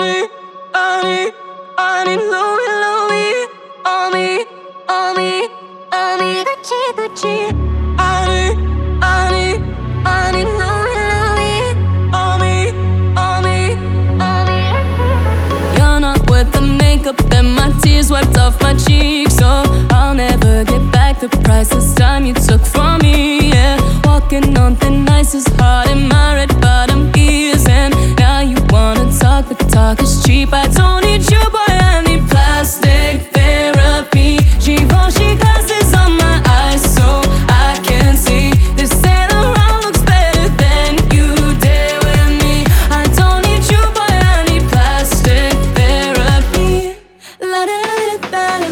I need Louis, Louis on me, on me, on me. Gucci, Gucci. I need Louis, Louis on me, on me, on me. You're not worth the makeup and my tears wiped off my cheeks, so I'll never get back the priceless time you took from me. Yeah, walking on thin ice is hard in my red bottom ears, and now you wanna talk, but talk is cheap. I don't need you, boy, I need plastic therapy. Givenchy glasses on my eyes so I can see. This Saint Laurent looks better than you dare with me. I don't need you, boy, I need plastic therapy. La da da da da.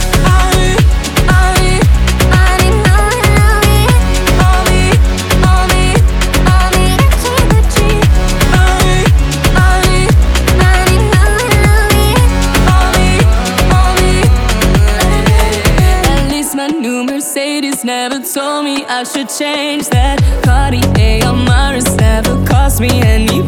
My new Mercedes never told me I should change that. Cartier on Mars never cost me any